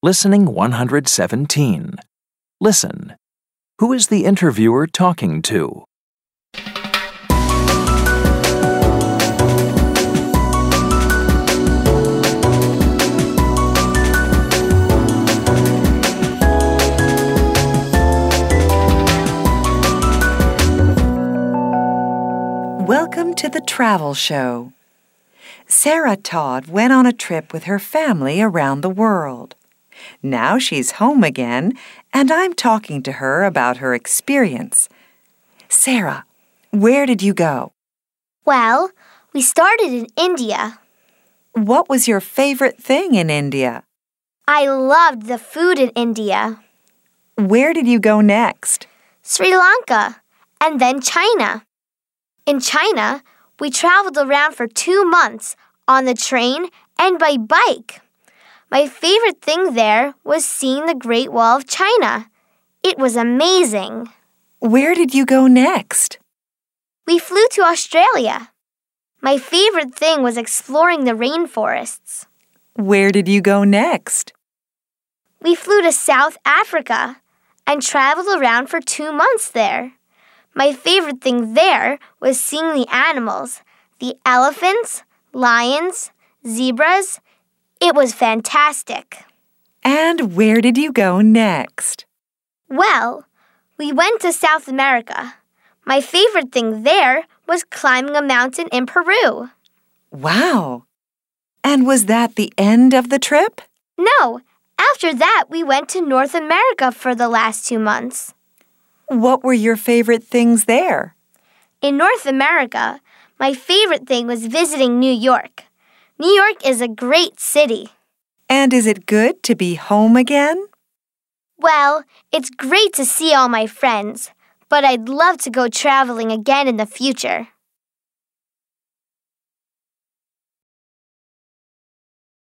Listening 117. Listen. Who is the interviewer talking to? Welcome to the Travel Show. Sarah Todd went on a trip with her family around the world. Now she's home again, and I'm talking to her about her experience. Sarah, where did you go? Well, we started in India. What was your favorite thing in India? I loved the food in India. Where did you go next? Sri Lanka, and then China. In China, we traveled around for 2 months on the train and by bike. My favorite thing there was seeing the Great Wall of China. It was amazing. Where did you go next? We flew to Australia. My favorite thing was exploring the rainforests. Where did you go next? We flew to South Africa and traveled around for 2 months there. My favorite thing there was seeing the animals, the elephants, lions, zebras. It was fantastic. And where did you go next? Well, we went to South America. My favorite thing there was climbing a mountain in Peru. Wow! And was that the end of the trip? No, after that we went to North America for the last 2 months. What were your favorite things there? In North America, my favorite thing was visiting New York. New York is a great city. And is it good to be home again? Well, it's great to see all my friends, but I'd love to go traveling again in the future.